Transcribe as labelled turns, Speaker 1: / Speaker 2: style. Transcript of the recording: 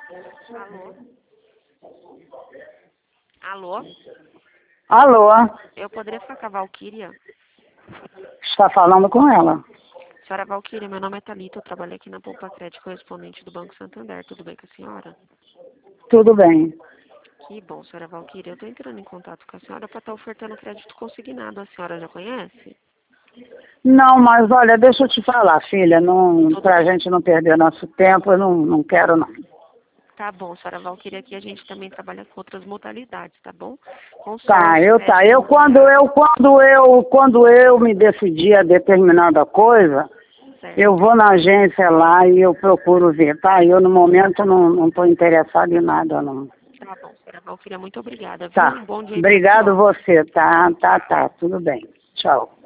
Speaker 1: Alô? Alô?
Speaker 2: Alô?
Speaker 1: Eu poderia falar com a Valquíria?
Speaker 2: Está falando com ela.
Speaker 1: Senhora Valquíria, meu nome é Thalita, eu trabalho aqui na Poupa Crédito, correspondente do Banco Santander. Tudo bem com a senhora?
Speaker 2: Tudo bem.
Speaker 1: Que bom, senhora Valquíria. Eu estou entrando em contato com a senhora para estar ofertando crédito consignado. A senhora já conhece?
Speaker 2: Não, mas olha, deixa eu te falar, filha,
Speaker 1: Tudo
Speaker 2: para a
Speaker 1: bem.
Speaker 2: gente não perder nosso tempo, eu não quero não.
Speaker 1: Tá bom, senhora Valquíria, aqui a gente também trabalha com outras modalidades, tá bom?
Speaker 2: Tá,
Speaker 1: Consórcio, crédito imobiliário.
Speaker 2: quando eu me decidir a determinada coisa, eu
Speaker 1: Certo.
Speaker 2: vou na agência lá e eu procuro ver, tá? Eu no momento não estou interessada em nada, não.
Speaker 1: Tá bom, senhora Valquíria, muito obrigada, viu?
Speaker 2: Tá.
Speaker 1: Um bom dia aí pra
Speaker 2: Obrigado
Speaker 1: senhora.
Speaker 2: você, tá, tudo bem. Tchau.